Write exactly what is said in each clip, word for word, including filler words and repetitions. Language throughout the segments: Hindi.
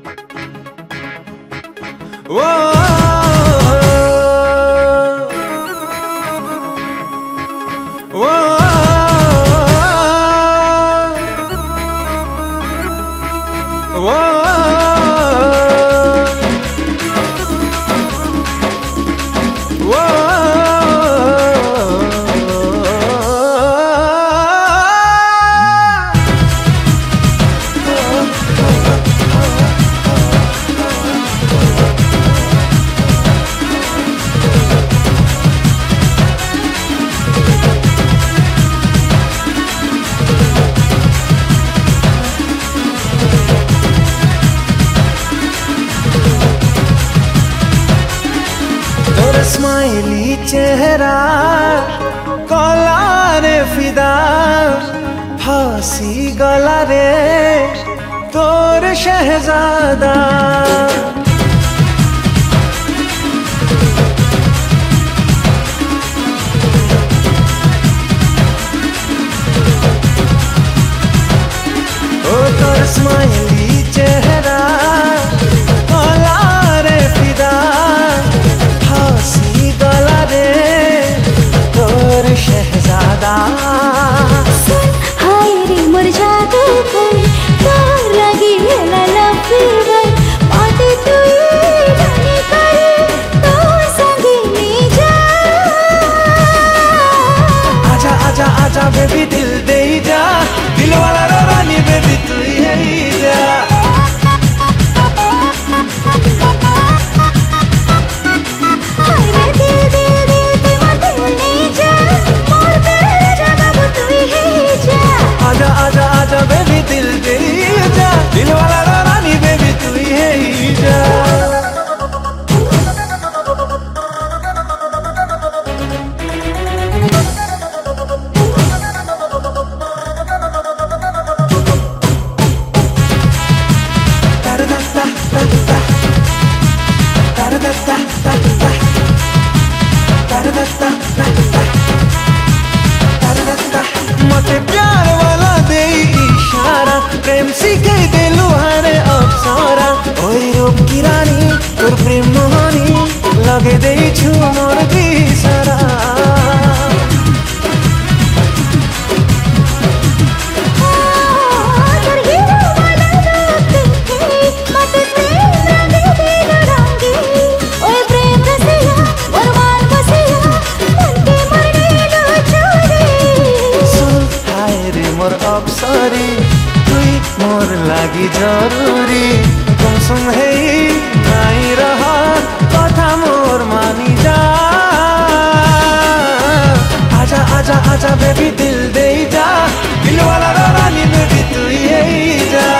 स्माइली चेहरा कला रे फिदा फांसी गला रे तोर शहजादा ओ तोर स्माइली चेहरा हाय रे मोर जादू कोई तोर लगी है लव फीवर बातें तू रानी करे तो संगे में जा आजा आजा आजा बेबी दिल दे जा दिल वाला रानी बेबी तू ही है जा दिल वाला रानी बेबी तू ही है जा मते प्यार वाला दे इशारा प्रेम सीखे दिलु हारे अप्सरा ओई रूप की रानी तोर प्रेम मोहनी लगे दे छु मोर दिसरा अप्सरी तुई मोर लागी जरूरी तुम सुन है नहीं रहा कथा मोर मानी जा आजा आजा आजा बेबी दिल दे जा दिल वाला रानी बेबी तू ही है जा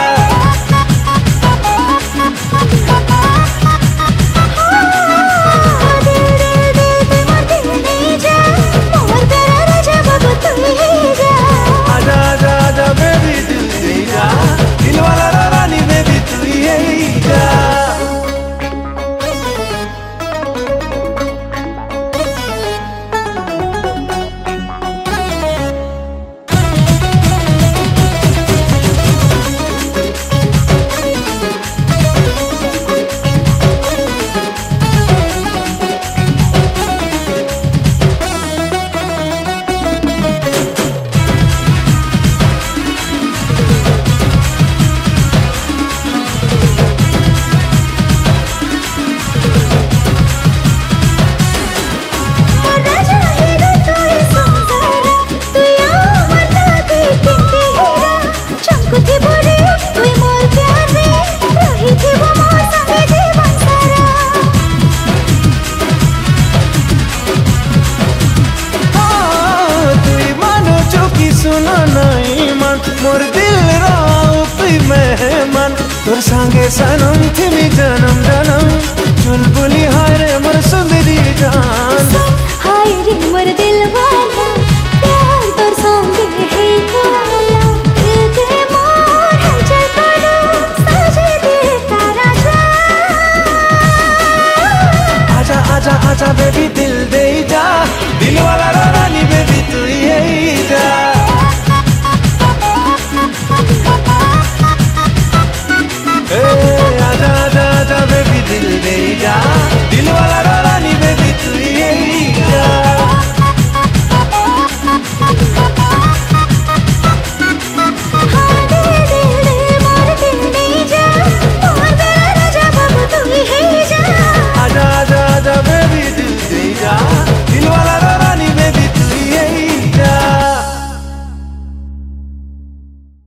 मोर दिल राव तुई मेहमान तोर संगे सनम थिमी जन्म जन्म चुलबुली हाय रे मोर सुंदरी जान हाय रे मोर दिल